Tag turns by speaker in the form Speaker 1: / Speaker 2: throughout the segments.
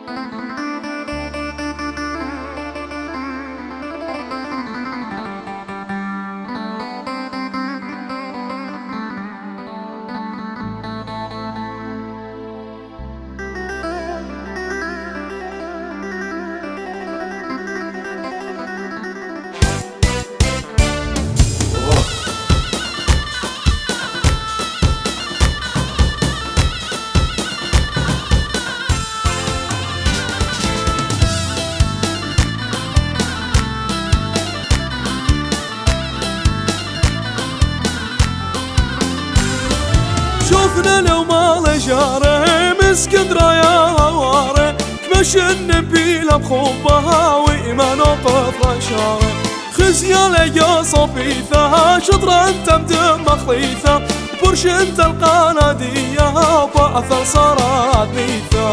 Speaker 1: شوفنا لو ما جاره مسكن رايا هواره كمشن بيلا بخوبها وإما نوقف رشاره خزيالة يا صفيفة شطرة انت مدم مخليفة برش انت القنادية وبأثر صارت ميثة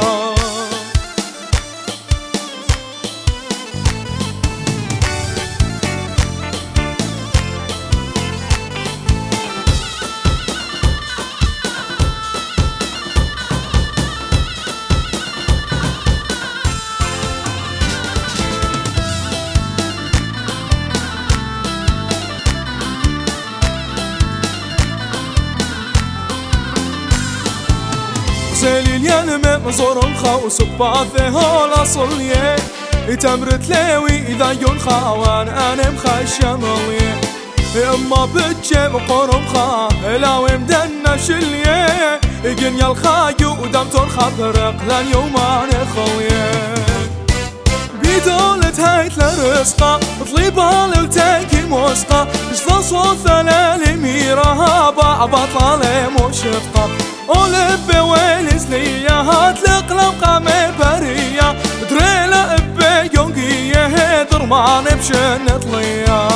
Speaker 1: زليل ينمي مزور الخاوس بباثه هولا صليه تمرت ليوي إذا ينخاوان أنا مخشم الله إما بتجيب قرم خا لاوي مدنا شليه إجن يالخايو ودمت الخبرق لن يومان خليه بيدولة هايت لرزقة طليبها للتاكي موسقة جدا صوت ثلالي ميرها بطلالي مشفقة أولب ويلز ليا هات لقلم قامي برية دريلة ابي يونقية درمان بشن طليا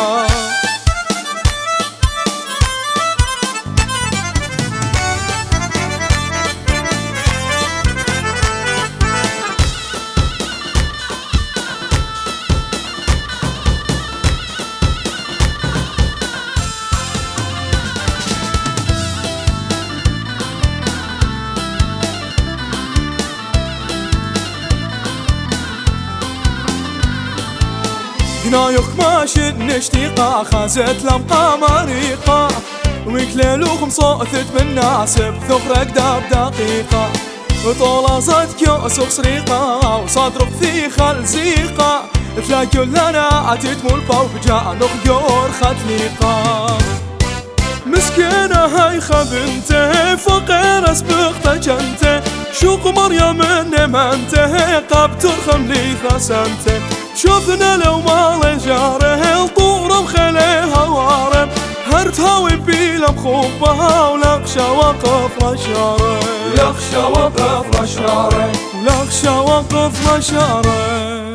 Speaker 1: هنايوك ماشي نشتيقة خازت لمقا مريقة ويكليلوكم صوتت من ناسب ثخرك داب دقيقة طولة صد كيوس وصريقة وصدرك في خلزيقة تلاقي لنا أتيت ملبا وبجاء نخيور خدليقة مسكينة هاي خبنته فقير اسبقته جنته شوق مريم نمنته قبتر خمليثة سنته شوفنا لو ما جاره الطورة مخلي هواره هرتهاوي بيلا مخوبها ولقشا وقف رشاره
Speaker 2: لقشا وقف رشاره
Speaker 1: لقشا وقف رشاره